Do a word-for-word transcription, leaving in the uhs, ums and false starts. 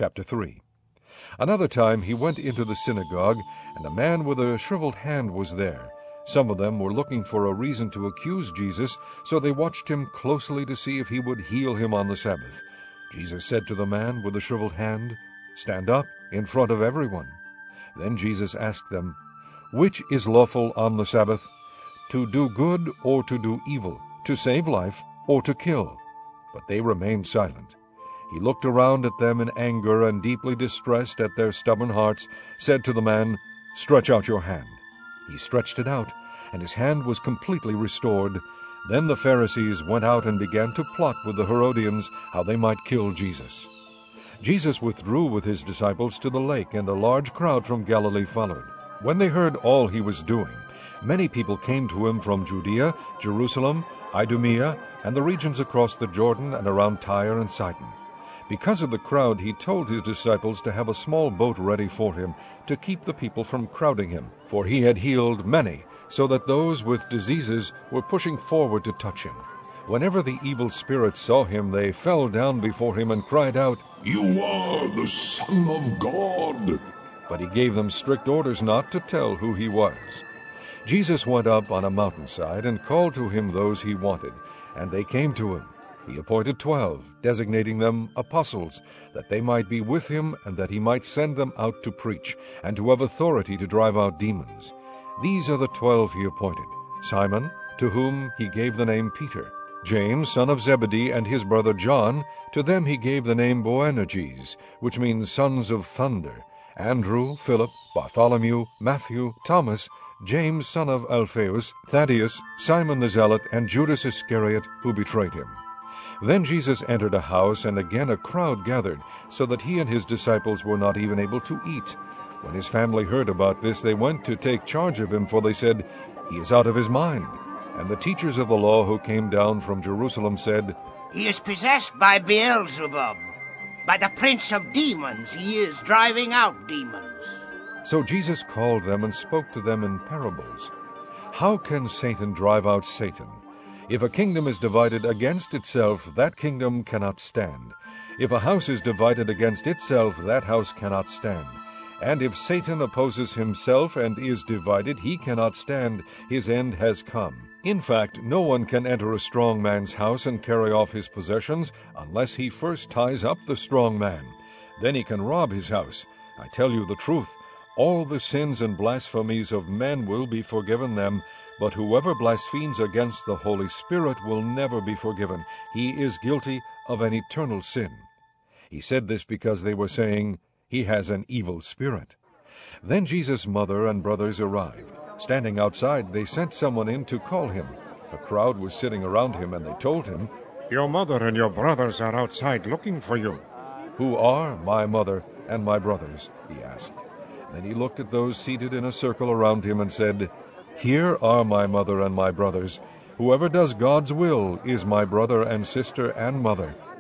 Chapter three. Another time he went into the synagogue, and a man with a shriveled hand was there. Some of them were looking for a reason to accuse Jesus, so they watched him closely to see if he would heal him on the Sabbath. Jesus said to the man with the shriveled hand, "Stand up in front of everyone." Then Jesus asked them, "Which is lawful on the Sabbath? To do good or to do evil, to save life or to kill?" But they remained silent. He looked around at them in anger, and deeply distressed at their stubborn hearts, said to the man, "Stretch out your hand." He stretched it out, and his hand was completely restored. Then the Pharisees went out and began to plot with the Herodians how they might kill Jesus. Jesus withdrew with his disciples to the lake, and a large crowd from Galilee followed. When they heard all he was doing, many people came to him from Judea, Jerusalem, Idumea, and the regions across the Jordan and around Tyre and Sidon. Because of the crowd, he told his disciples to have a small boat ready for him, to keep the people from crowding him, for he had healed many, so that those with diseases were pushing forward to touch him. Whenever the evil spirits saw him, they fell down before him and cried out, "You are the Son of God!" But he gave them strict orders not to tell who he was. Jesus went up on a mountainside and called to him those he wanted, and they came to him. He appointed twelve, designating them apostles, that they might be with him and that he might send them out to preach, and to have authority to drive out demons. These are the twelve he appointed: Simon, to whom he gave the name Peter; James, son of Zebedee, and his brother John. To them he gave the name Boanerges, which means sons of thunder; Andrew, Philip, Bartholomew, Matthew, Thomas, James, son of Alphaeus, Thaddeus, Simon the Zealot, and Judas Iscariot, who betrayed him. Then Jesus entered a house, and again a crowd gathered, so that he and his disciples were not even able to eat. When his family heard about this, they went to take charge of him, for they said, "He is out of his mind." And the teachers of the law who came down from Jerusalem said, "He is possessed by Beelzebub. By the prince of demons he is driving out demons." So Jesus called them and spoke to them in parables. "How can Satan drive out Satan? If a kingdom is divided against itself, that kingdom cannot stand. If a house is divided against itself, that house cannot stand. And if Satan opposes himself and is divided, he cannot stand. His end has come. In fact, no one can enter a strong man's house and carry off his possessions unless he first ties up the strong man. Then he can rob his house. I tell you the truth, all the sins and blasphemies of men will be forgiven them, but whoever blasphemes against the Holy Spirit will never be forgiven. He is guilty of an eternal sin." He said this because they were saying, "He has an evil spirit." Then Jesus' mother and brothers arrived. Standing outside, they sent someone in to call him. A crowd was sitting around him, and they told him, "Your mother and your brothers are outside looking for you." "Who are my mother and my brothers?" he asked. Then he looked at those seated in a circle around him and said, "Here are my mother and my brothers. Whoever does God's will is my brother and sister and mother."